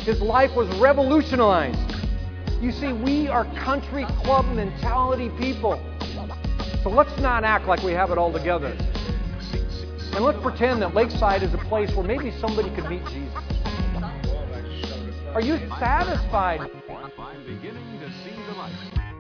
His life was revolutionized. You see, we are country club mentality people. So let's not act like we have it all together. And let's pretend that Lakeside is a place where maybe somebody could meet Jesus. Are you satisfied? I'm beginning to see the light.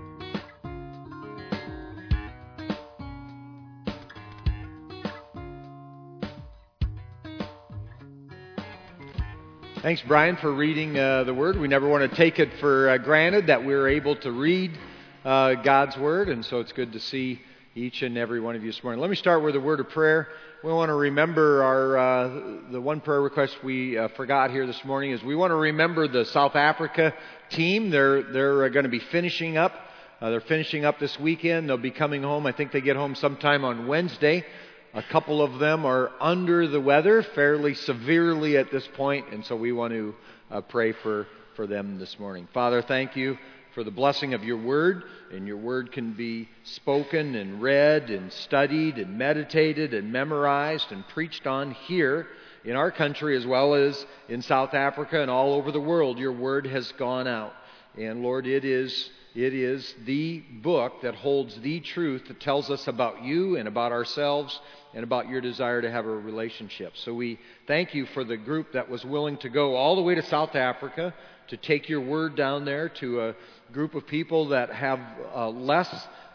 Thanks, Brian, for reading the Word. We never want to take it for granted that we're able to read God's Word, and so it's good to see each and every one of you this morning. Let me start with a word of prayer. We want to remember the one prayer request we forgot here this morning is we want to remember the South Africa team. They're going to be finishing up. They're finishing up this weekend. They'll be coming home. I think they get home sometime on Wednesday. A couple of them are under the weather fairly severely at this point, and so we want to pray for them this morning. Father, thank you for the blessing of your Word, and your Word can be spoken and read and studied and meditated and memorized and preached on here in our country as well as in South Africa and all over the world. Your Word has gone out, and Lord, it is the book that holds the truth that tells us about you and about ourselves and about your desire to have a relationship. So we thank you for the group that was willing to go all the way to South Africa to take your word down there to a group of people that have less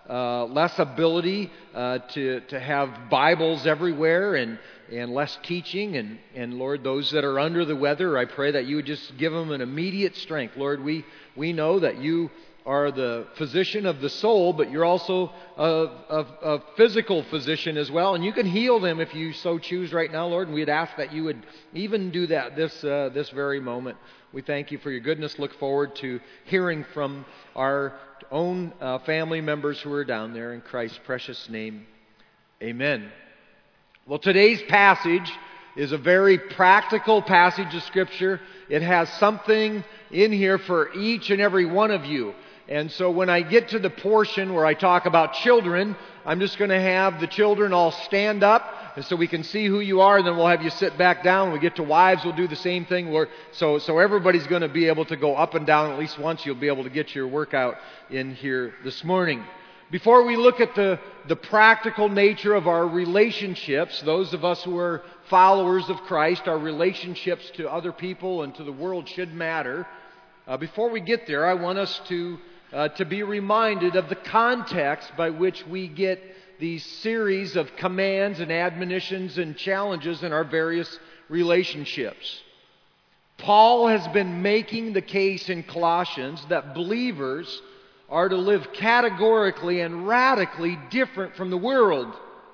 ability to have Bibles everywhere and less teaching. And Lord, those that are under the weather, I pray that you would just give them an immediate strength. Lord, we know that you are the physician of the soul, but you're also a physical physician as well, and you can heal them if you so choose right now, Lord, and we'd ask that you would even do that this very moment. We thank you for your goodness. Look forward to hearing from our own family members who are down there. In Christ's precious name, amen. Well, today's passage is a very practical passage of Scripture. It has something in here for each and every one of you. And so when I get to the portion where I talk about children, I'm just going to have the children all stand up, and so we can see who you are, and then we'll have you sit back down. When we get to wives, we'll do the same thing. So everybody's going to be able to go up and down at least once. You'll be able to get your workout in here this morning. Before we look at the practical nature of our relationships, those of us who are followers of Christ, our relationships to other people and to the world should matter. Before we get there, I want us to be reminded of the context by which we get these series of commands and admonitions and challenges in our various relationships. Paul has been making the case in Colossians that believers are to live categorically and radically different from the world.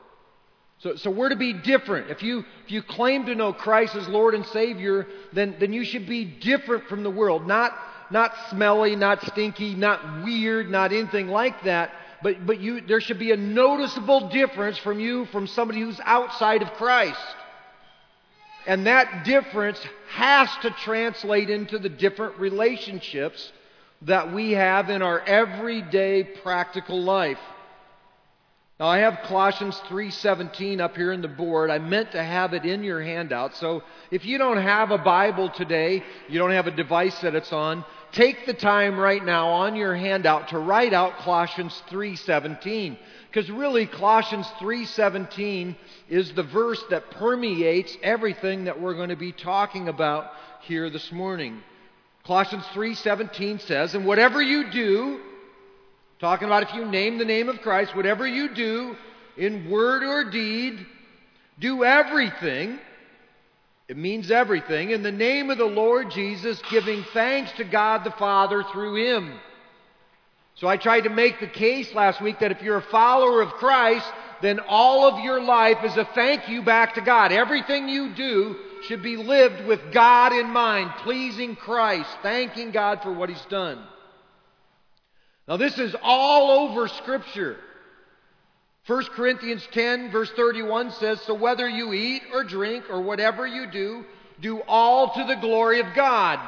So we're to be different. If you claim to know Christ as Lord and Savior, then you should be different from the world. Not smelly, not stinky, not weird, not anything like that. But there should be a noticeable difference from somebody who's outside of Christ. And that difference has to translate into the different relationships that we have in our everyday practical life. Now, I have Colossians 3:17 up here on the board. I meant to have it in your handout. So if you don't have a Bible today, you don't have a device that it's on, take the time right now on your handout to write out Colossians 3:17. Because really, Colossians 3:17 is the verse that permeates everything that we're going to be talking about here this morning. Colossians 3:17 says, "And whatever you do," talking about if you name the name of Christ, "whatever you do in word or deed, do everything," it means everything, "in the name of the Lord Jesus, giving thanks to God the Father through Him." So I tried to make the case last week that if you're a follower of Christ, then all of your life is a thank you back to God. Everything you do should be lived with God in mind, pleasing Christ, thanking God for what He's done. Now this is all over Scripture. 1 Corinthians 10 verse 31 says, "So whether you eat or drink or whatever you do all to the glory of God."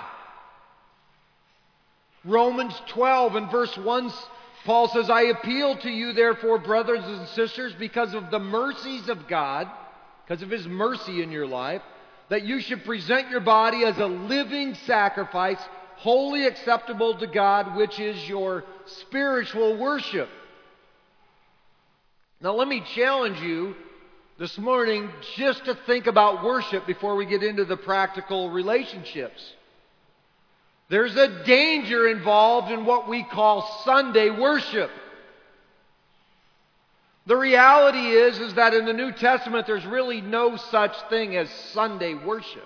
Romans 12 and verse 1, Paul says, "I appeal to you therefore, brothers and sisters, because of the mercies of God," because of His mercy in your life, that you should present your body as a living sacrifice, wholly acceptable to God, which is your spiritual worship. Now let me challenge you this morning just to think about worship before we get into the practical relationships. There's a danger involved in what we call Sunday worship. The reality is that in the New Testament there's really no such thing as Sunday worship.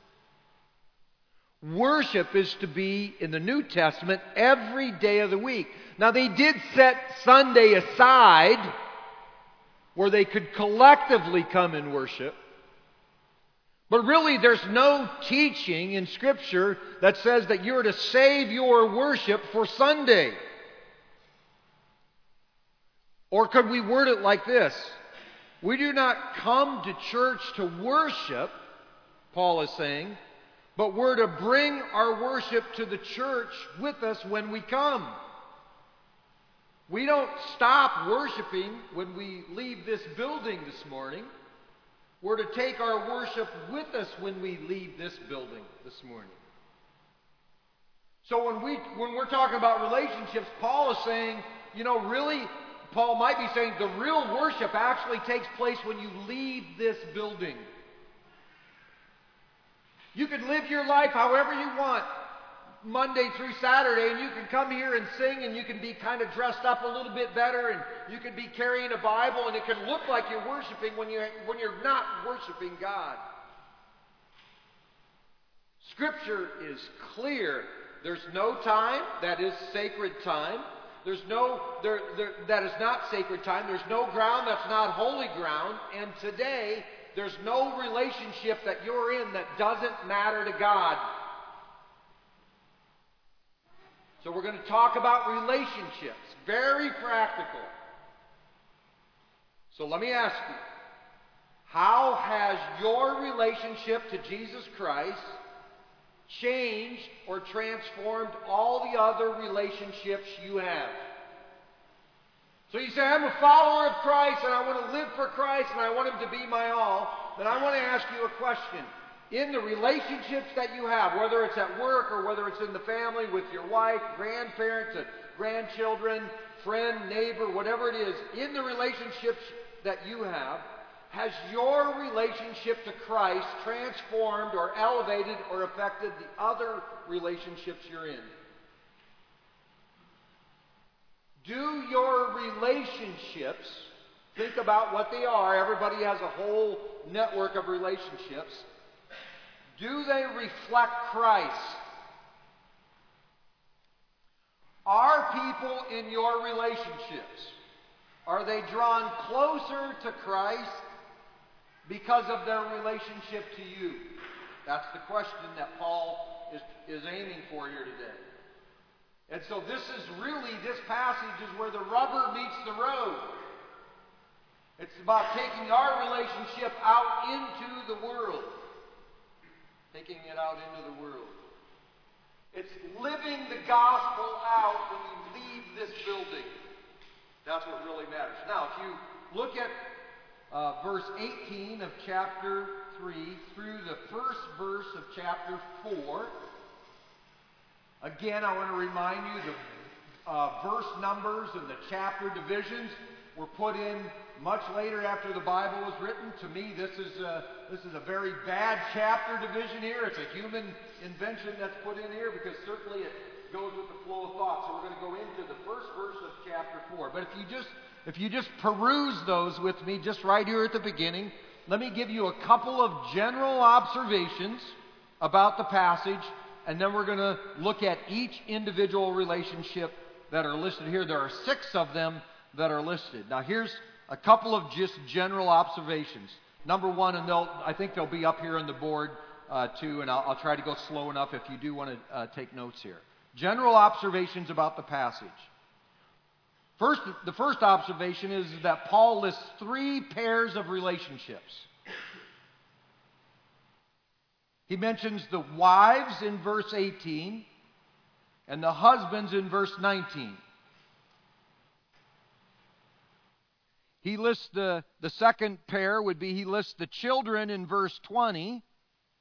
Worship is to be, in the New Testament, every day of the week. Now they did set Sunday aside where they could collectively come and worship. But really there's no teaching in Scripture that says that you're to save your worship for Sunday. Or could we word it like this? We do not come to church to worship, Paul is saying, but we're to bring our worship to the church with us when we come. We don't stop worshiping when we leave this building this morning. We're to take our worship with us when we leave this building this morning. So when we're talking about relationships, Paul is saying, really, Paul might be saying the real worship actually takes place when you leave this building. You can live your life however you want, Monday through Saturday, and you can come here and sing, and you can be kind of dressed up a little bit better, and you can be carrying a Bible, and it can look like you're worshiping when you're not worshiping God. Scripture is clear. There's no time that is sacred time. That is not sacred time. There's no ground that's not holy ground. And today, there's no relationship that you're in that doesn't matter to God. So we're going to talk about relationships. Very practical. So let me ask you, how has your relationship to Jesus Christ changed or transformed all the other relationships you have? So you say, I'm a follower of Christ and I want to live for Christ and I want Him to be my all. Then I want to ask you a question. In the relationships that you have, whether it's at work or whether it's in the family with your wife, grandparents, grandchildren, friend, neighbor, whatever it is, in the relationships that you have, has your relationship to Christ transformed or elevated or affected the other relationships you're in? Do your relationships, think about what they are, everybody has a whole network of relationships, do they reflect Christ? Are people in your relationships, are they drawn closer to Christ because of their relationship to you? That's the question that Paul is aiming for here today. And so this passage is where the rubber meets the road. It's about taking our relationship out into the world. Taking it out into the world. It's living the gospel out when you leave this building. That's what really matters. Now, if you look at verse 18 of chapter 3 through the first verse of chapter 4, again, I want to remind you the verse numbers and the chapter divisions were put in much later after the Bible was written. To me, this is a very bad chapter division here. It's a human invention that's put in here because certainly it goes with the flow of thought. So we're going to go into the first verse of chapter 4. But if you just peruse those with me just right here at the beginning, let me give you a couple of general observations about the passage, and then we're going to look at each individual relationship that are listed here. There are 6 of them that are listed. Now here's a couple of just general observations. Number one, and I think they'll be up here on the board too, and I'll try to go slow enough if you do want to take notes here. General observations about the passage. First, the first observation is that Paul lists 3 pairs of relationships. He mentions the wives in verse 18 and the husbands in verse 19. He lists the second pair would be he lists the children in verse 20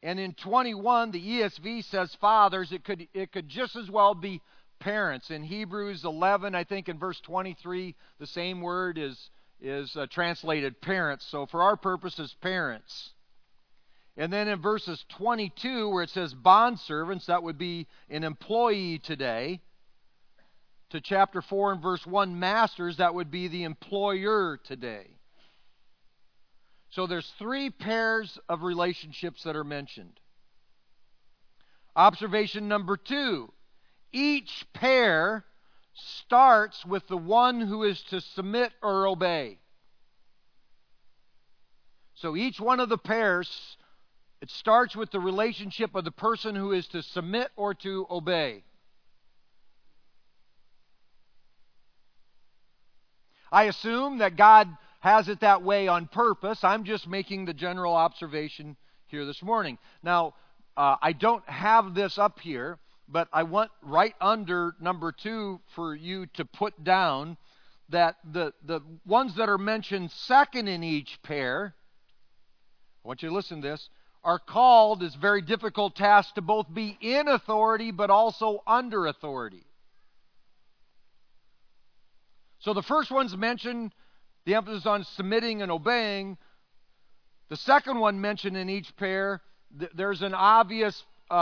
And in 21, the ESV says fathers. It could just as well be parents. In Hebrews 11, I think in verse 23, the same word is translated parents. So for our purposes, parents. And then in verses 22, where it says bondservants, that would be an employee today. To chapter 4 and verse 1, masters, that would be the employer today. So there's 3 pairs of relationships that are mentioned. Observation number 2, each pair starts with the one who is to submit or obey. So each one of the pairs, it starts with the relationship of the person who is to submit or to obey. I assume that God has it that way on purpose. I'm just making the general observation here this morning. Now, I don't have this up here, but I want right under number 2 for you to put down that the ones that are mentioned second in each pair, I want you to listen to this, are called, it's a very difficult task, to both be in authority but also under authority. So the first one's mentioned, the emphasis on submitting and obeying. The second one mentioned in each pair, there's an obvious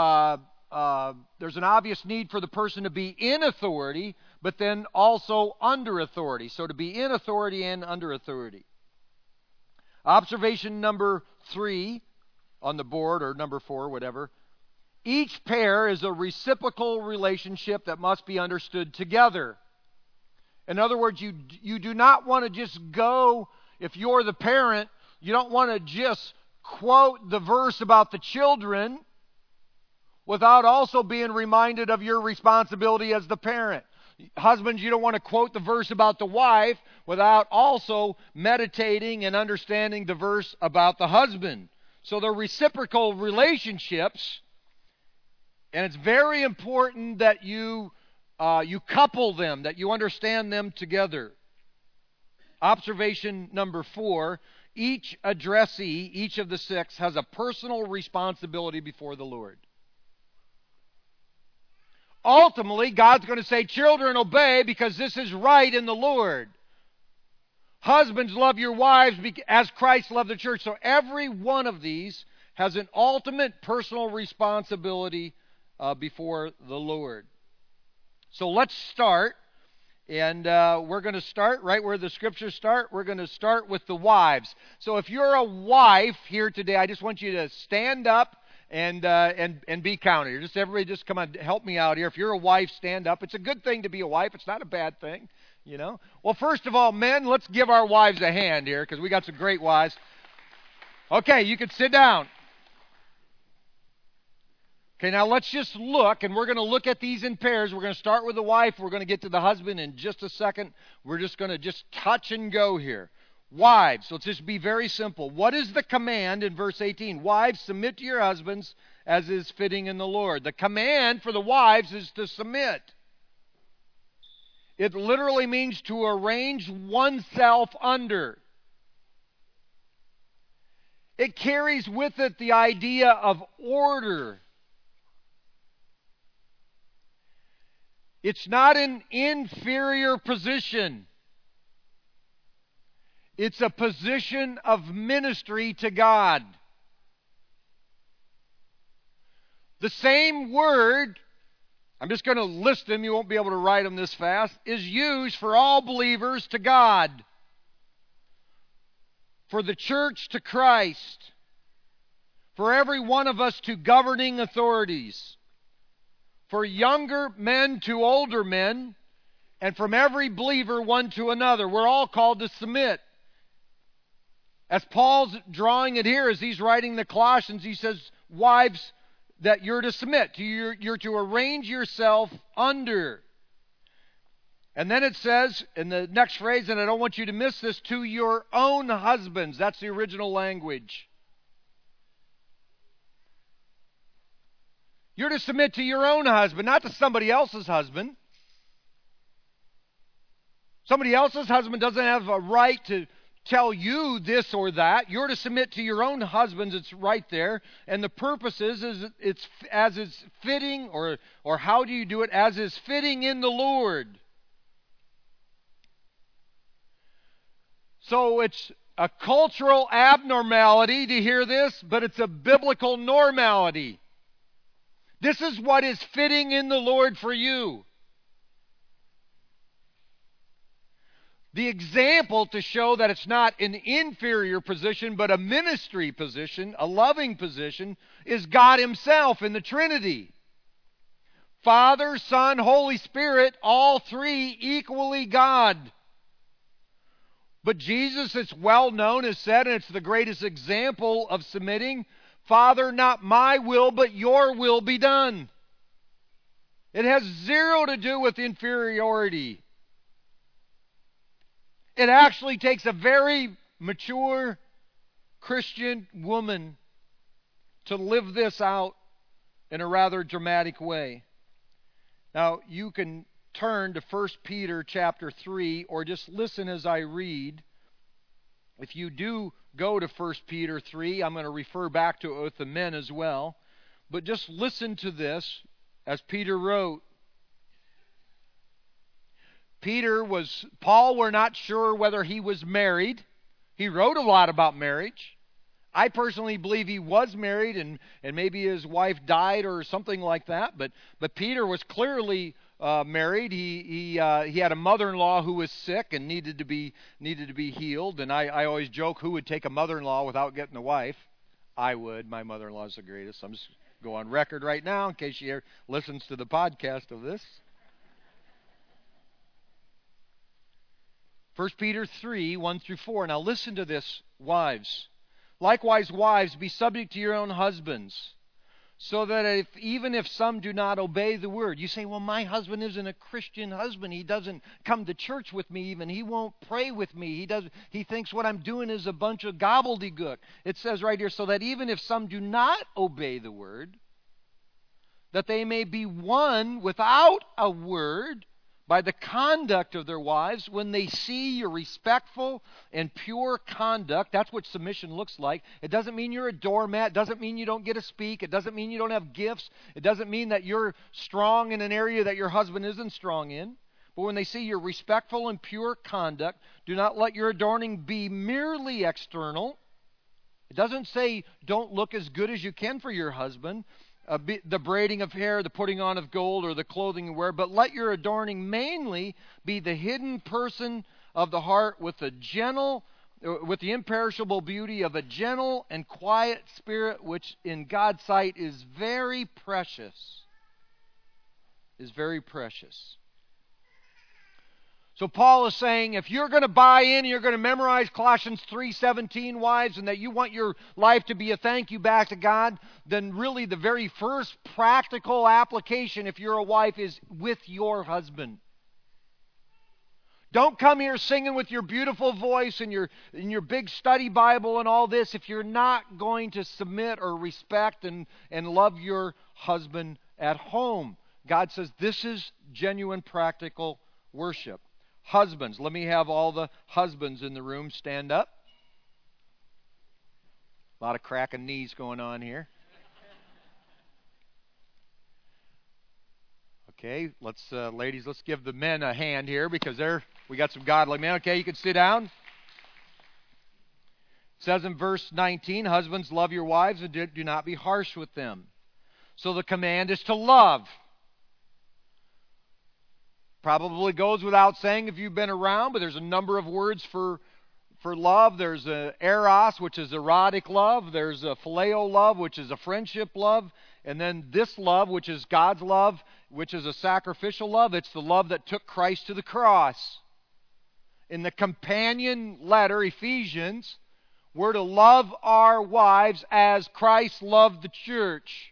need for the person to be in authority, but then also under authority. So to be in authority and under authority. Observation number 3 on the board, or number 4, whatever. Each pair is a reciprocal relationship that must be understood together. In other words, you do not want to just go, if you're the parent, you don't want to just quote the verse about the children without also being reminded of your responsibility as the parent. Husbands, you don't want to quote the verse about the wife without also meditating and understanding the verse about the husband. So they're reciprocal relationships, and it's very important that you couple them, that you understand them together. Observation number 4, each addressee, each of the 6, has a personal responsibility before the Lord. Ultimately, God's going to say, children, obey because this is right in the Lord. Husbands, love your wives as Christ loved the church. So every one of these has an ultimate personal responsibility before the Lord. So let's start, and we're going to start right where the scriptures start. We're going to start with the wives. So if you're a wife here today, I just want you to stand up and be counted. Just everybody, just come on, help me out here. If you're a wife, stand up. It's a good thing to be a wife. It's not a bad thing, you know. Well, first of all, men, let's give our wives a hand here because we got some great wives. Okay, you can sit down. Okay, now let's just look, and we're going to look at these in pairs. We're going to start with the wife. We're going to get to the husband in just a second. We're just going to just touch and go here. Wives, let's just be very simple. What is the command in verse 18? Wives, submit to your husbands as is fitting in the Lord. The command for the wives is to submit. It literally means to arrange oneself under. It carries with it the idea of order. It's not an inferior position. It's a position of ministry to God. The same word, I'm just going to list them, you won't be able to write them this fast, is used for all believers to God. For the church to Christ. For every one of us to governing authorities. For younger men to older men, and from every believer one to another. We're all called to submit. As Paul's drawing it here, as he's writing the Colossians, he says, wives, that you're to submit. You're to arrange yourself under. And then it says, in the next phrase, and I don't want you to miss this, to your own husbands. That's the original language. You're to submit to your own husband, not to somebody else's husband. Somebody else's husband doesn't have a right tell you this or that. You're to submit to your own husbands. It's right there. And the purpose is it's as is fitting, or how do you do it? As is fitting in the Lord. So it's a cultural abnormality to hear this, but it's a biblical normality. This is what is fitting in the Lord for you. The example to show that it's not an inferior position, but a ministry position, a loving position, is God Himself in the Trinity. Father, Son, Holy Spirit, all three equally God. But Jesus, it's well known, has said, and it's the greatest example of submitting, Father, not my will, but your will be done. It has zero to do with inferiority. It actually takes a very mature Christian woman to live this out in a rather dramatic way. Now, you can turn to 1 Peter chapter 3, or just listen as I read. If you do go to 1 Peter 3, I'm going to refer back to it with the men as well. But just listen to this as Peter wrote. Paul, we're not sure whether he was married. He wrote a lot about marriage. I personally believe he was married, and maybe his wife died or something like that. But Peter was clearly married. He had a mother-in-law who was sick and needed to be healed. And I always joke, who would take a mother-in-law without getting a wife? I would. My mother-in-law is the greatest. I'm just go on record right now in case she listens to the podcast of this. 1 Peter 3, 1 through 4. Now listen to this, wives. Likewise, wives, be subject to your own husbands, so that even if some do not obey the word. You say, well, my husband isn't a Christian husband. He doesn't come to church with me even. He won't pray with me. He thinks what I'm doing is a bunch of gobbledygook. It says right here, so that even if some do not obey the word, that they may be won without a word by the conduct of their wives, when they see your respectful and pure conduct. That's what submission looks like. It doesn't mean you're a doormat. It doesn't mean you don't get to speak. It doesn't mean you don't have gifts. It doesn't mean that you're strong in an area that your husband isn't strong in. But when they see your respectful and pure conduct, do not let your adorning be merely external. It doesn't say don't look as good as you can for your husband, the braiding of hair, the putting on of gold, or the clothing you wear, but let your adorning mainly be the hidden person of the heart with the imperishable beauty of a gentle and quiet spirit, which in God's sight is very precious. Is very precious. So Paul is saying, if you're going to buy in and you're going to memorize Colossians 3:17, wives, and that you want your life to be a thank you back to God, then really the very first practical application, if you're a wife, is with your husband. Don't come here singing with your beautiful voice and your big study Bible and all this if you're not going to submit or respect and love your husband at home. God says this is genuine practical worship. Husbands, let me have all the husbands in the room stand up. A lot of cracking knees going on here. Okay, ladies, let's give the men a hand here because we got some godly men. Okay, you can sit down. It says in verse 19, husbands, love your wives and do not be harsh with them. So the command is to love. Probably goes without saying if you've been around, but there's a number of words for love. There's a eros, which is erotic love. There's a phileo love, which is a friendship love. And then this love, which is God's love, which is a sacrificial love. It's the love that took Christ to the cross. In the companion letter, Ephesians, we're to love our wives as Christ loved the church.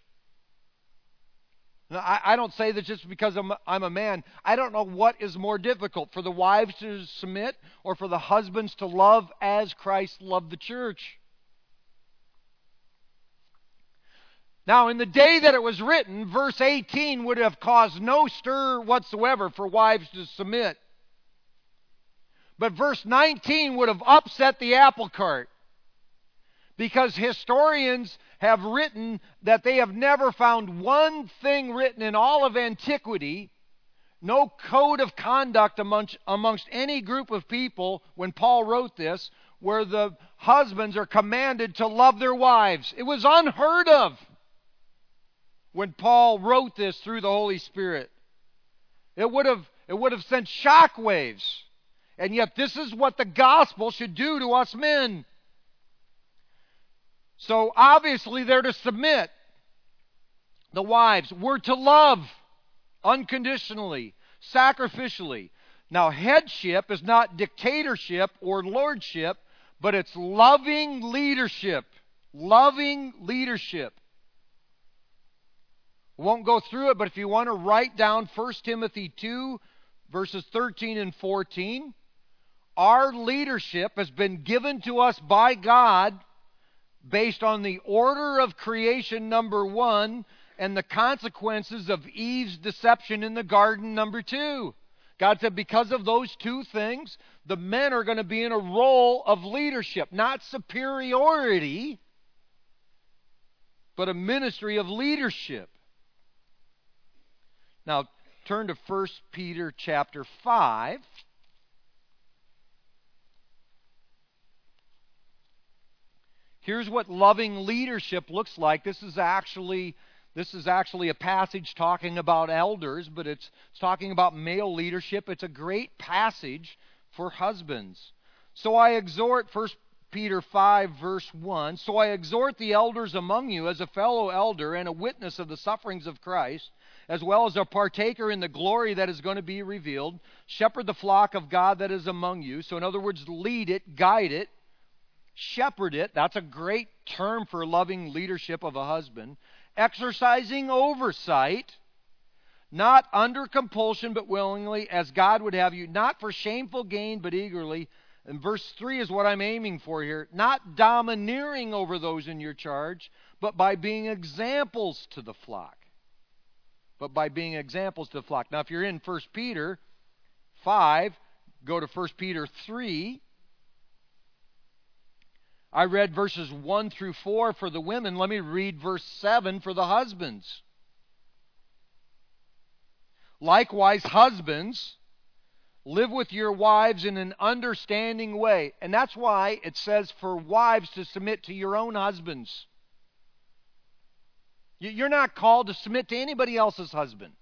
Now, I don't say that just because I'm a man. I don't know what is more difficult, for the wives to submit or for the husbands to love as Christ loved the church. Now, in the day that it was written, verse 18 would have caused no stir whatsoever for wives to submit. But verse 19 would have upset the apple cart. Because historians have written that they have never found one thing written in all of antiquity, no code of conduct amongst any group of people when Paul wrote this, where the husbands are commanded to love their wives. It was unheard of when Paul wrote this through the Holy Spirit. It would have sent shockwaves. And yet this is what the gospel should do to us men. So obviously they're to submit. The wives were to love unconditionally, sacrificially. Now headship is not dictatorship or lordship, but it's loving leadership. Loving leadership. We won't go through it, but if you want to write down 1 Timothy 2, verses 13 and 14, our leadership has been given to us by God based on the order of creation, number 1, and the consequences of Eve's deception in the garden, number 2. God said because of those two things, the men are going to be in a role of leadership, not superiority, but a ministry of leadership. Now, turn to 1 Peter chapter 5. Here's what loving leadership looks like. This is actually a passage talking about elders, but it's talking about male leadership. It's a great passage for husbands. So I exhort, 1 Peter 5, verse 1, so I exhort the elders among you as a fellow elder and a witness of the sufferings of Christ, as well as a partaker in the glory that is going to be revealed. Shepherd the flock of God that is among you. So in other words, lead it, guide it, shepherd it. That's a great term for loving leadership of a husband. Exercising oversight, not under compulsion but willingly, as God would have you, not for shameful gain but eagerly. And verse 3 is what I'm aiming for here. Not domineering over those in your charge, but by being examples to the flock. Now, if you're in 1 Peter 5, go to 1 Peter 3. I read verses 1 through 4 for the women. Let me read verse 7 for the husbands. Likewise, husbands, live with your wives in an understanding way. And that's why it says for wives to submit to your own husbands. You're not called to submit to anybody else's husband.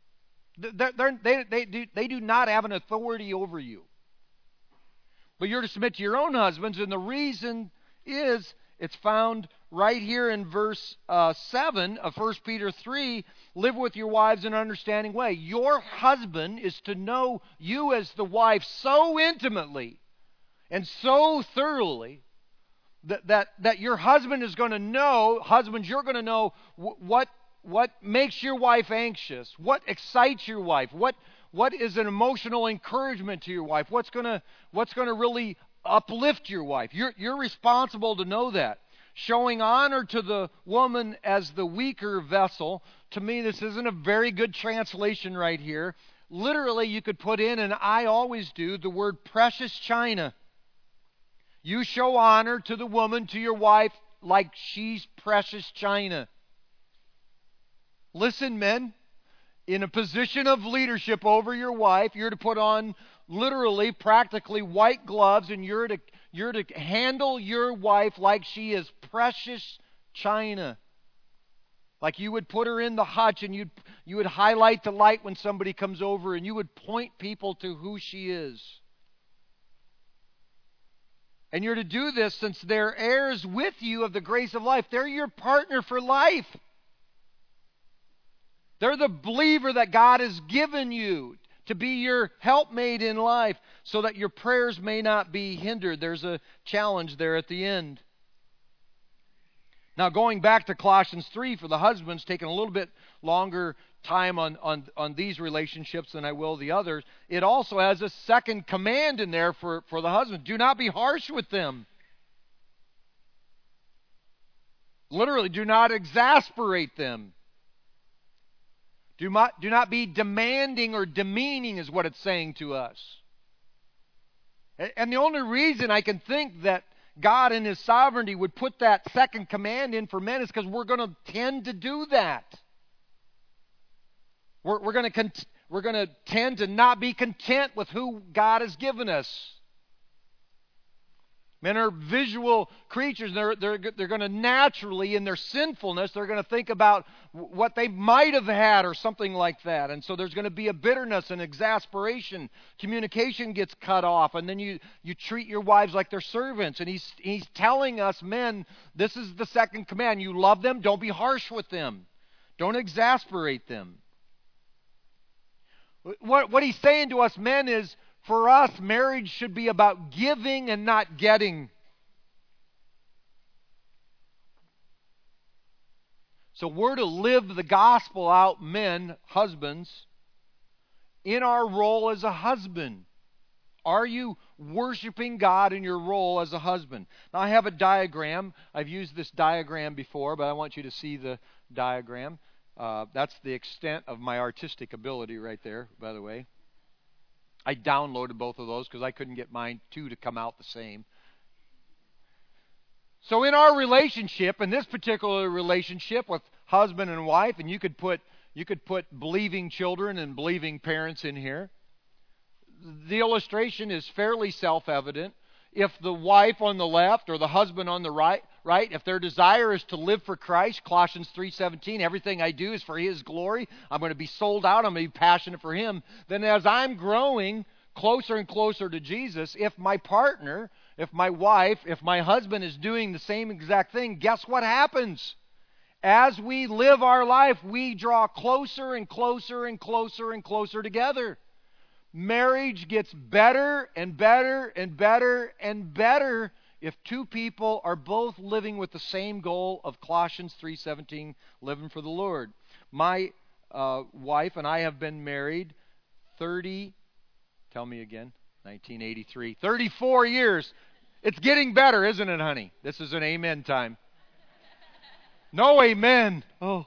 They do not have an authority over you. But you're to submit to your own husbands, and the reason is it's found right here in verse 7 of 1 Peter 3, live with your wives in an understanding way. Your husband is to know you as the wife so intimately and so thoroughly that your husband is going to know, husbands, you're going to know what makes your wife anxious, what excites your wife, what is an emotional encouragement to your wife, what's going to really uplift your wife. You're responsible to know that. Showing honor to the woman as the weaker vessel. To me, this isn't a very good translation right here. Literally, you could put in, and I always do, the word precious china. You show honor to the woman, to your wife, like she's precious china. Listen, men, in a position of leadership over your wife, you're to put on literally, practically white gloves, and you're to handle your wife like she is precious china. Like you would put her in the hutch, and you would highlight the light when somebody comes over, and you would point people to who she is. And you're to do this since they're heirs with you of the grace of life. They're your partner for life. They're the believer that God has given you to be your helpmate in life so that your prayers may not be hindered. There's a challenge there at the end. Now, going back to Colossians 3 for the husbands, taking a little bit longer time on these relationships than I will the others, it also has a second command in there for the husband. Do not be harsh with them. Literally, do not exasperate them. Do not be demanding or demeaning is what it's saying to us. And the only reason I can think that God in His sovereignty would put that second command in for men is because we're going to tend to do that. We're going to tend to not be content with who God has given us. Men are visual creatures. They're going to naturally, in their sinfulness, they're going to think about what they might have had or something like that. And so there's going to be a bitterness and exasperation. Communication gets cut off. And then you treat your wives like they're servants. And he's telling us, men, this is the second command. You love them. Don't be harsh with them. Don't exasperate them. What he's saying to us men is, for us, marriage should be about giving and not getting. So we're to live the gospel out, men, husbands, in our role as a husband. Are you worshiping God in your role as a husband? Now, I have a diagram. I've used this diagram before, but I want you to see the diagram. That's the extent of my artistic ability right there, by the way. I downloaded both of those because I couldn't get mine two to come out the same. So in our relationship, in this particular relationship with husband and wife, and you could put believing children and believing parents in here, the illustration is fairly self-evident. If the wife on the left or the husband on the right, if their desire is to live for Christ, Colossians 3:17, everything I do is for His glory, I'm going to be sold out, I'm going to be passionate for Him, then as I'm growing closer and closer to Jesus, if my partner, if my wife, if my husband is doing the same exact thing, guess what happens? As we live our life, we draw closer and closer and closer and closer together. Marriage gets better and better and better and better if two people are both living with the same goal of Colossians 3:17, living for the Lord. My wife and I have been married 1983, 34 years. It's getting better, isn't it, honey? This is an amen time. No amen. Oh.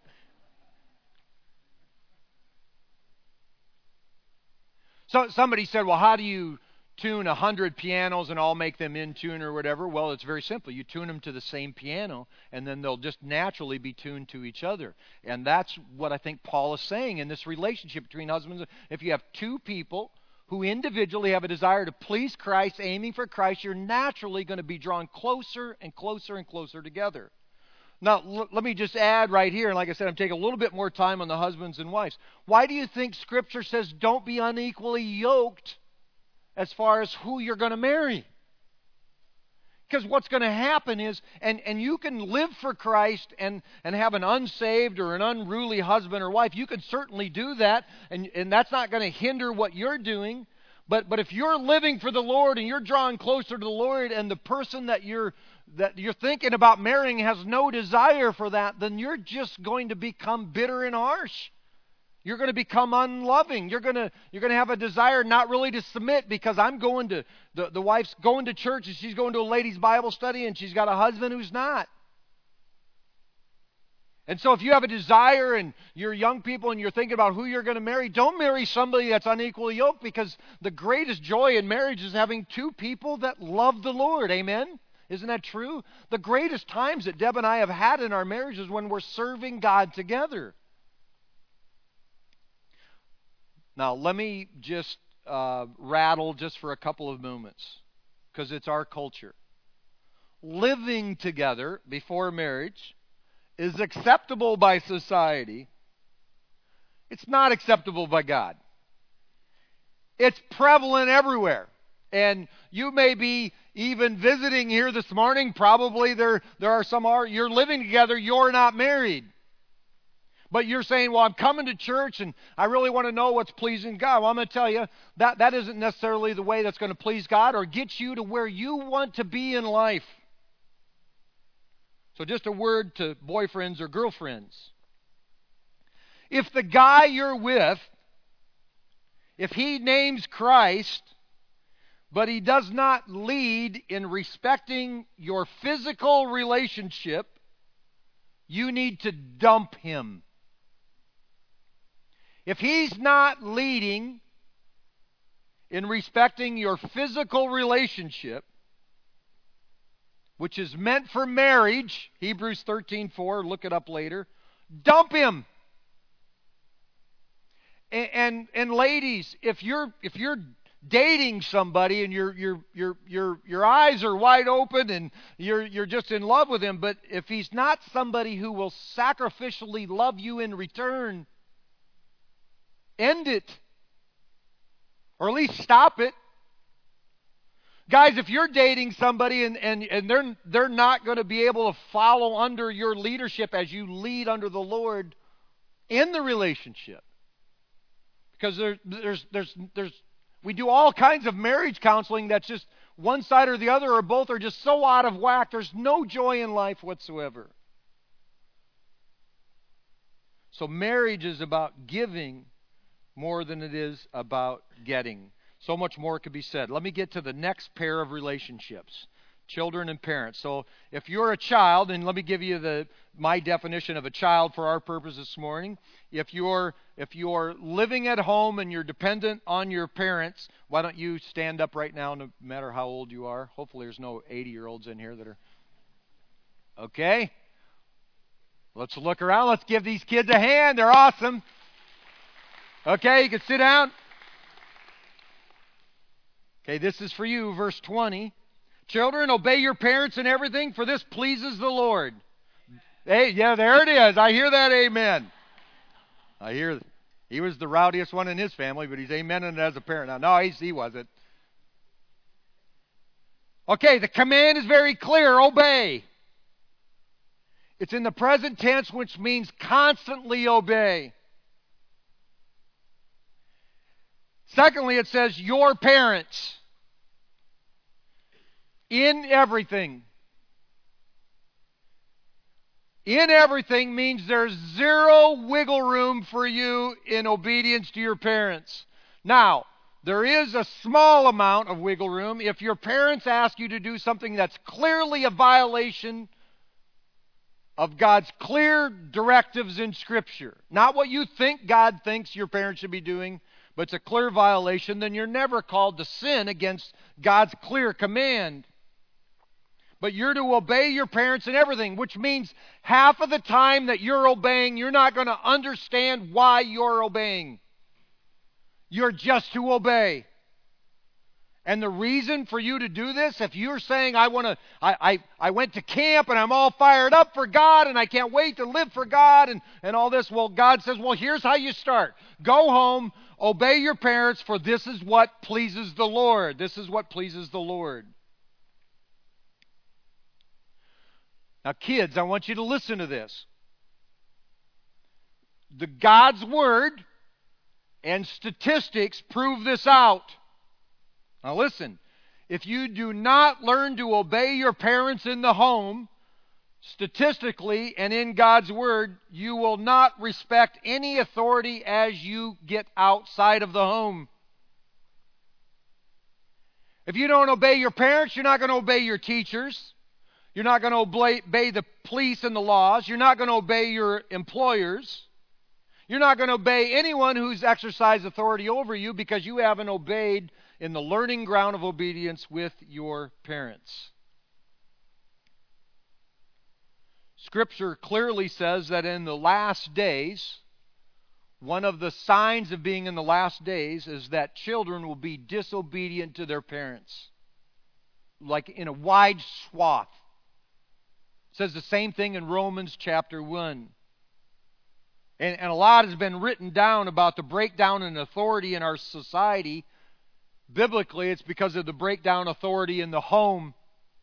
So somebody said, well, how do you tune 100 pianos and all make them in tune or whatever? Well, it's very simple. You tune them to the same piano, and then they'll just naturally be tuned to each other. And that's what I think Paul is saying in this relationship between husbands. If you have two people who individually have a desire to please Christ, aiming for Christ, you're naturally going to be drawn closer and closer and closer together. Now, let me just add right here, and like I said, I'm taking a little bit more time on the husbands and wives. Why do you think Scripture says don't be unequally yoked as far as who you're going to marry? Because what's going to happen is, and you can live for Christ and have an unsaved or an unruly husband or wife. You can certainly do that, and that's not going to hinder what you're doing. But if you're living for the Lord and you're drawing closer to the Lord, and the person that you're thinking about marrying has no desire for that, then you're just going to become bitter and harsh. You're going to become unloving. You're going to have a desire not really to submit because I'm going to the wife's going to church and she's going to a ladies' Bible study and she's got a husband who's not. And so if you have a desire and you're young people and you're thinking about who you're going to marry, don't marry somebody that's unequally yoked, because the greatest joy in marriage is having two people that love the Lord. Amen? Isn't that true? The greatest times that Deb and I have had in our marriage is when we're serving God together. Now, let me just rattle just for a couple of moments, because it's our culture. Living together before marriage is acceptable by society. It's not acceptable by God. It's prevalent everywhere. And you may be even visiting here this morning. Probably there are some you're living together, you're not married. But you're saying, well, I'm coming to church and I really want to know what's pleasing God. Well, I'm going to tell you, that isn't necessarily the way that's going to please God or get you to where you want to be in life. So just a word to boyfriends or girlfriends. If the guy you're with, if he names Christ, but he does not lead in respecting your physical relationship, you need to dump him. If he's not leading in respecting your physical relationship, which is meant for marriage, Hebrews 13:4, look it up later, dump him. And ladies, if you're dating somebody and your eyes are wide open and you're just in love with him, but if he's not somebody who will sacrificially love you in return, end it. Or at least stop it. Guys, if you're dating somebody and they're not going to be able to follow under your leadership as you lead under the Lord, end the relationship. Because we do all kinds of marriage counseling that's just one side or the other or both are just so out of whack, there's no joy in life whatsoever. So marriage is about giving more than it is about getting. So much more could be said. Let me get to the next pair of relationships, children and parents. So if you're a child, and let me give you my definition of a child for our purpose this morning. If you're living at home and you're dependent on your parents, why don't you stand up right now, no matter how old you are? Hopefully there's no 80-year-olds in here that are... Okay? Let's look around. Let's give these kids a hand. They're awesome. Okay, you can sit down. Okay, this is for you, verse 20. Children, obey your parents in everything, for this pleases the Lord. Hey, yeah, there it is. I hear that amen. I hear he was the rowdiest one in his family, but he's amening it as a parent. Now, no, he wasn't. Okay, the command is very clear. Obey. It's in the present tense, which means constantly obey. Secondly, it says your parents. In everything. In everything means there's zero wiggle room for you in obedience to your parents. Now, there is a small amount of wiggle room if your parents ask you to do something that's clearly a violation of God's clear directives in Scripture. Not what you think God thinks your parents should be doing, but it's a clear violation. Then you're never called to sin against God's clear command. But you're to obey your parents in everything, which means half of the time that you're obeying, you're not going to understand why you're obeying. You're just to obey. And the reason for you to do this, if you're saying, I went to camp and I'm all fired up for God and I can't wait to live for God and all this, well, God says, well, here's how you start. Go home, obey your parents, for this is what pleases the Lord. This is what pleases the Lord. Now, kids, I want you to listen to this. The God's Word and statistics prove this out. Now, listen. If you do not learn to obey your parents in the home, statistically and in God's Word, you will not respect any authority as you get outside of the home. If you don't obey your parents, you're not going to obey your teachers. You're not going to obey the police and the laws. You're not going to obey your employers. You're not going to obey anyone who's exercised authority over you because you haven't obeyed in the learning ground of obedience with your parents. Scripture clearly says that in the last days, one of the signs of being in the last days is that children will be disobedient to their parents. Like in a wide swath. It says the same thing in Romans chapter 1. And a lot has been written down about the breakdown in authority in our society. Biblically, it's because of the breakdown authority in the home.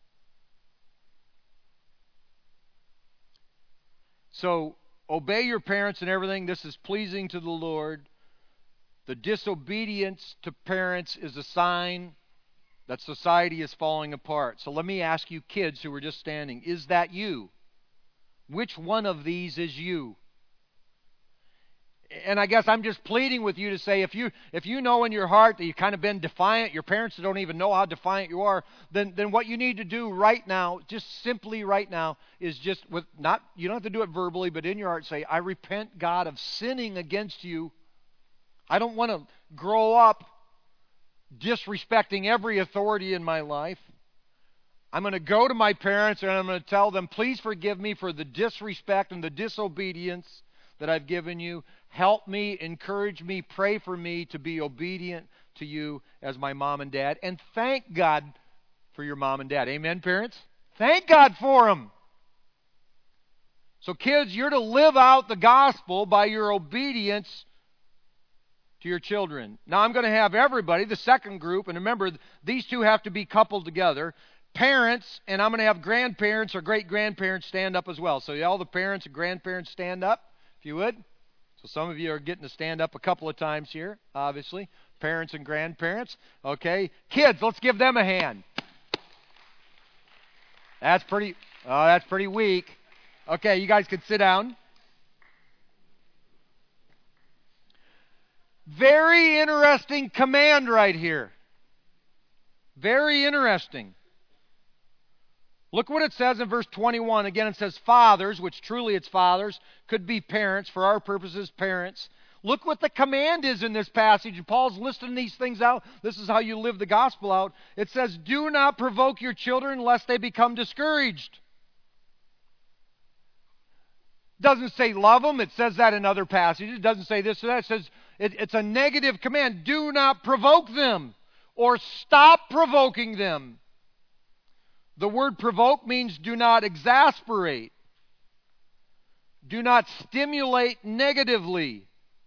So, obey your parents and everything. This is pleasing to the Lord. The disobedience to parents is a sign that society is falling apart. So let me ask you kids who were just standing, is that you? Which one of these is you? And I guess I'm just pleading with you to say, if you know in your heart that you've kind of been defiant, your parents don't even know how defiant you are, then what you need to do right now, just simply right now, is just you don't have to do it verbally, but in your heart say, I repent, God, of sinning against you. I don't want to grow up disrespecting every authority in my life. I'm going to go to my parents and I'm going to tell them, please forgive me for the disrespect and the disobedience that I've given you. Help me, encourage me, pray for me to be obedient to you as my mom and dad. And thank God for your mom and dad. Amen, parents? Thank God for them. So kids, you're to live out the gospel by your obedience to your children. Now I'm going to have everybody, the second group, and remember, these two have to be coupled together. Parents, and I'm going to have grandparents or great-grandparents stand up as well. So all the parents and grandparents stand up, if you would. So some of you are getting to stand up a couple of times here, obviously. Parents and grandparents. Okay. Kids, let's give them a hand. That's pretty weak. Okay, you guys can sit down. Very interesting command right here. Very interesting. Look what it says in verse 21. Again, it says fathers, which truly it's fathers. Could be parents, for our purposes, parents. Look what the command is in this passage. Paul's listing these things out. This is how you live the gospel out. It says, do not provoke your children lest they become discouraged. It doesn't say love them. It says that in other passages. It doesn't say this or that. It says it's a negative command. Do not provoke them or stop provoking them. The word provoke means do not exasperate. Do not stimulate negatively.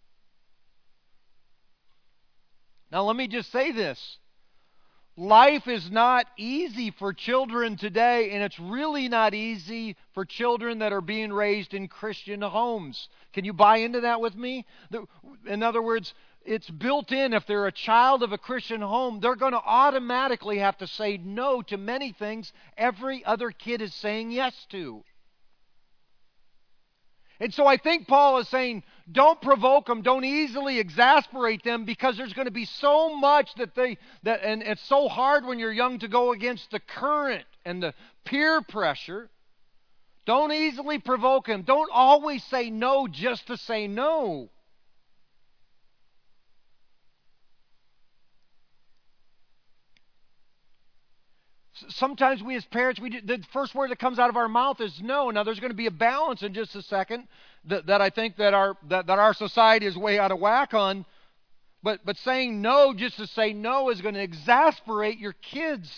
Now let me just say this. Life is not easy for children today, and it's really not easy for children that are being raised in Christian homes. Can you buy into that with me? In other words, it's built in. If they're a child of a Christian home, they're going to automatically have to say no to many things every other kid is saying yes to. And so I think Paul is saying, don't provoke them, don't easily exasperate them, because there's going to be so much and it's so hard when you're young to go against the current and the peer pressure. Don't easily provoke them. Don't always say no just to say no. Sometimes we as parents, the first word that comes out of our mouth is no. Now there's going to be a balance in just a second that I think that our society is way out of whack on. But saying no just to say no is going to exasperate your kids.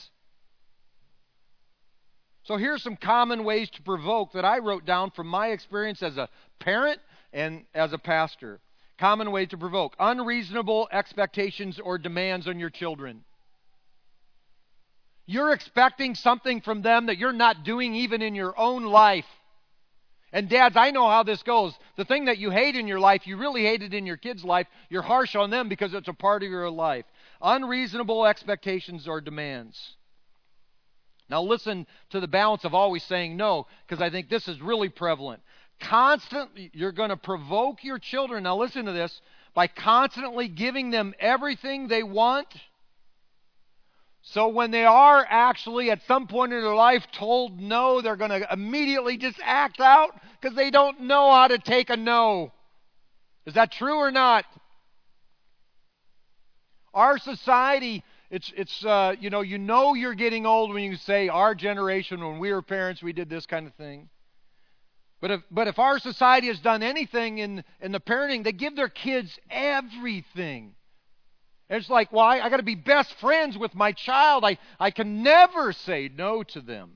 So here's some common ways to provoke that I wrote down from my experience as a parent and as a pastor. Common way to provoke: unreasonable expectations or demands on your children. You're expecting something from them that you're not doing even in your own life. And dads, I know how this goes. The thing that you hate in your life, you really hate it in your kids' life. You're harsh on them because it's a part of your life. Unreasonable expectations or demands. Now listen to the balance of always saying no, because I think this is really prevalent. Constantly, you're going to provoke your children, now listen to this, by constantly giving them everything they want. So when they are actually at some point in their life told no, they're going to immediately just act out because they don't know how to take a no. Is that true or not? Our society, you know you're getting old when you say our generation, when we were parents, we did this kind of thing. But if our society has done anything in the parenting, they give their kids everything. It's like, well, I got to be best friends with my child. I can never say no to them.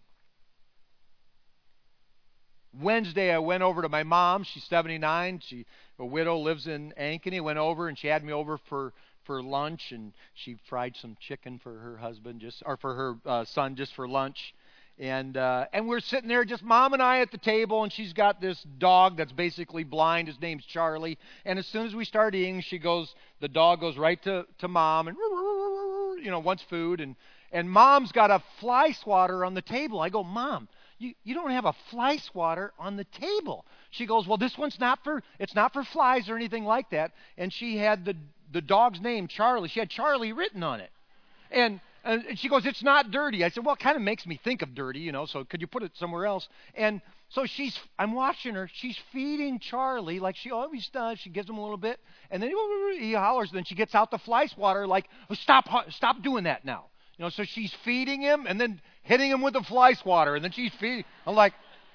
Wednesday, I went over to my mom. She's 79. She's a widow, lives in Ankeny. Went over, and she had me over for lunch, and she fried some chicken for her husband, for her son, just for lunch. And we're sitting there, just Mom and I at the table, and she's got this dog that's basically blind. His name's Charlie. And as soon as we start eating, the dog goes right to Mom and, wants food. And Mom's got a fly swatter on the table. I go, Mom, you don't have a fly swatter on the table. She goes, well, this one's not for flies or anything like that. And she had the dog's name, Charlie. She had Charlie written on it. And And she goes, it's not dirty. I said, well, it kind of makes me think of dirty, so could you put it somewhere else? And so I'm watching her. She's feeding Charlie like she always does. She gives him a little bit, and then he hollers. Then she gets out the fly swatter like, oh, stop doing that now. So she's feeding him and then hitting him with the fly swatter, and then she's feeding. I'm like,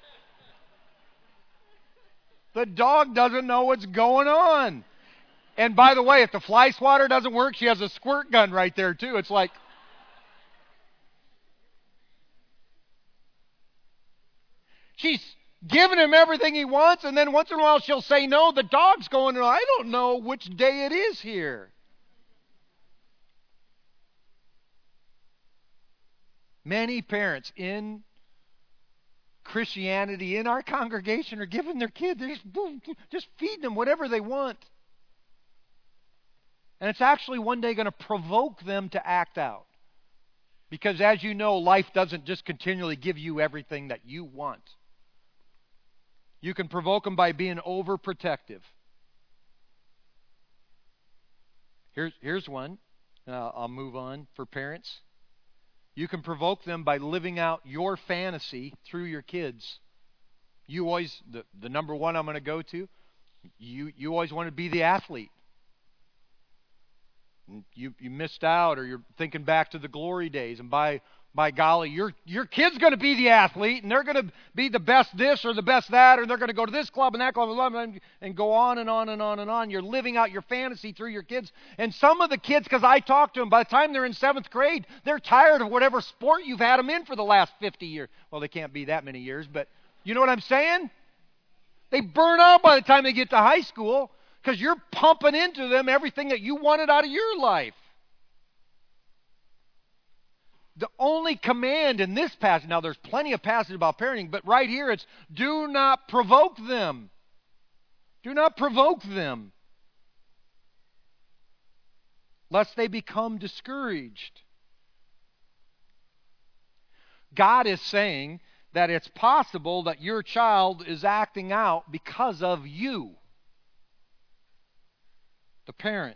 the dog doesn't know what's going on. And by the way, if the fly swatter doesn't work, she has a squirt gun right there too. It's like, she's giving him everything he wants, and then once in a while she'll say no. The dog's going, I don't know which day it is here. Many parents in Christianity, in our congregation, are giving their kids, they're just feeding them whatever they want. And it's actually one day going to provoke them to act out. Because as you know, life doesn't just continually give you everything that you want. You can provoke them by being overprotective. Here's one. I'll move on for parents. You can provoke them by living out your fantasy through your kids. You always, the number one I'm going to go to, you always want to be the athlete. You missed out, or you're thinking back to the glory days, and by golly, your kid's going to be the athlete, and they're going to be the best this or the best that, or they're going to go to this club and that club and go on and on and on and on. You're living out your fantasy through your kids. And some of the kids, because I talk to them, by the time they're in 7th grade, they're tired of whatever sport you've had them in for the last 50 years. Well, they can't be that many years, but you know what I'm saying? They burn out by the time they get to high school because you're pumping into them everything that you wanted out of your life. The only command in this passage, now there's plenty of passages about parenting, but right here it's do not provoke them. Do not provoke them, lest they become discouraged. God is saying that it's possible that your child is acting out because of you, the parent.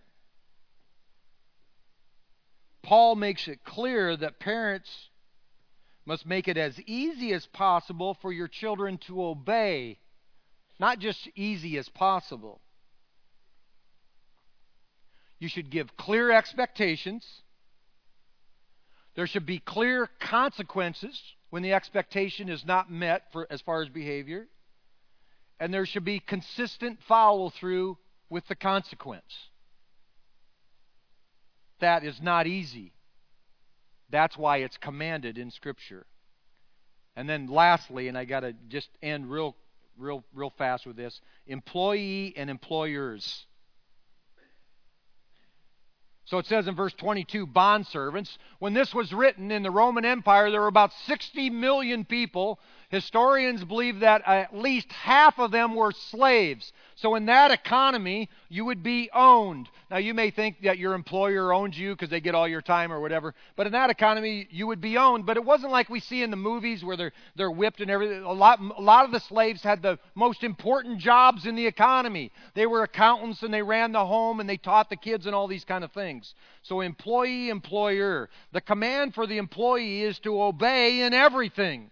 Paul makes it clear that parents must make it as easy as possible for your children to obey, not just easy as possible. You should give clear expectations. There should be clear consequences when the expectation is not met as far as behavior. And there should be consistent follow-through with the consequence. That is not easy. That's why it's commanded in Scripture. And then lastly, and I got to just end real fast with this, employee and employers. So it says in verse 22, bondservants. When this was written in the Roman Empire, there were about 60 million people. Historians believe that at least half of them were slaves. So in that economy, you would be owned. Now you may think that your employer owns you because they get all your time or whatever. But in that economy, you would be owned. But it wasn't like we see in the movies where they're whipped and everything. A lot of the slaves had the most important jobs in the economy. They were accountants and they ran the home and they taught the kids and all these kind of things. So employee, employer. The command for the employee is to obey in everything.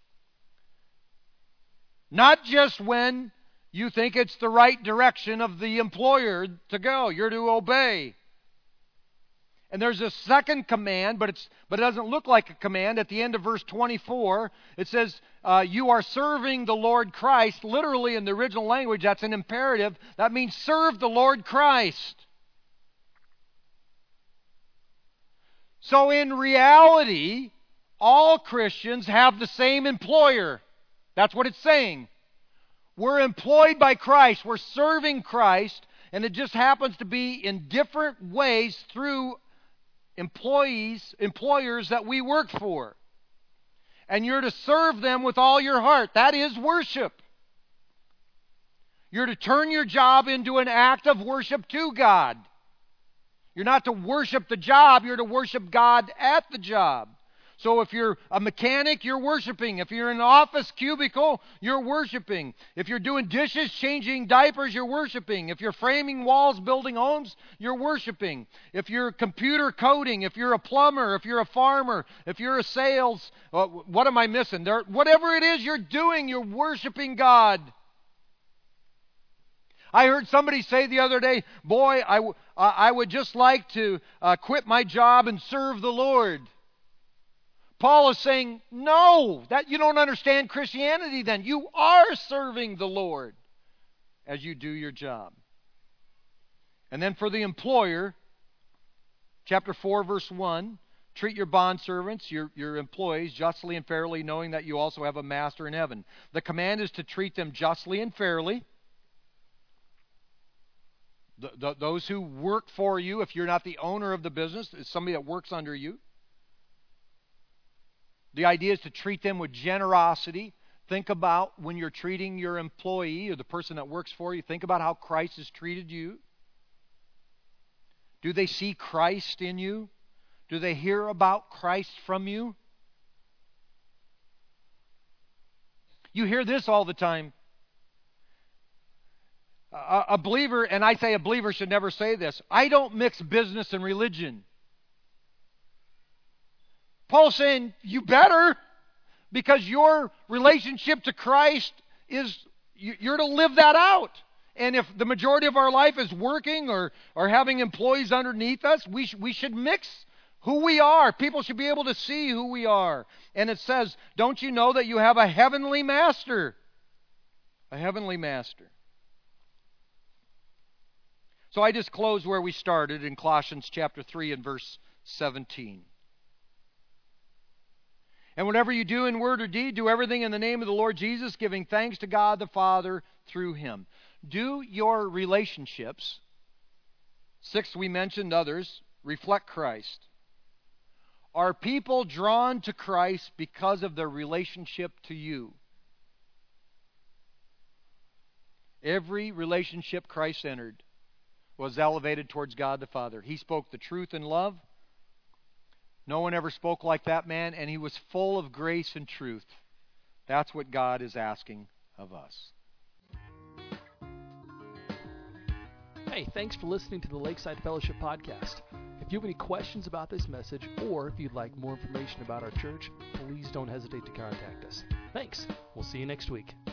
Not just when you think it's the right direction of the employer to go. You're to obey. And there's a second command, but it doesn't look like a command. At the end of verse 24, it says, you are serving the Lord Christ. Literally in the original language, that's an imperative. That means serve the Lord Christ. So in reality, all Christians have the same employer. That's what it's saying. We're employed by Christ. We're serving Christ. And it just happens to be in different ways through employers that we work for. And you're to serve them with all your heart. That is worship. You're to turn your job into an act of worship to God. You're not to worship the job. You're to worship God at the job. So if you're a mechanic, you're worshiping. If you're in an office cubicle, you're worshiping. If you're doing dishes, changing diapers, you're worshiping. If you're framing walls, building homes, you're worshiping. If you're computer coding, if you're a plumber, if you're a farmer, if you're a sales, what am I missing? Whatever it is you're doing, you're worshiping God. I heard somebody say the other day, boy, I would just like to quit my job and serve the Lord. Paul is saying, no, that you don't understand Christianity then. You are serving the Lord as you do your job. And then for the employer, chapter 4, verse 1, treat your bondservants, your employees, justly and fairly, knowing that you also have a master in heaven. The command is to treat them justly and fairly. Those who work for you, if you're not the owner of the business, it's somebody that works under you. The idea is to treat them with generosity. Think about when you're treating your employee or the person that works for you, think about how Christ has treated you. Do they see Christ in you? Do they hear about Christ from you? You hear this all the time. A believer, and I say a believer should never say this, I don't mix business and religion. Paul's saying, you better, because your relationship to Christ is, you're to live that out. And if the majority of our life is working or having employees underneath us, we should mix who we are. People should be able to see who we are. And it says, don't you know that you have a heavenly master? A heavenly master. So I just close where we started in Colossians chapter 3 and verse 17. And whatever you do in word or deed, do everything in the name of the Lord Jesus, giving thanks to God the Father through Him. Do your relationships, 6 we mentioned others, reflect Christ? Are people drawn to Christ because of their relationship to you? Every relationship Christ entered was elevated towards God the Father. He spoke the truth in love. No one ever spoke like that man, and he was full of grace and truth. That's what God is asking of us. Hey, thanks for listening to the Lakeside Fellowship Podcast. If you have any questions about this message, or if you'd like more information about our church, please don't hesitate to contact us. Thanks. We'll see you next week.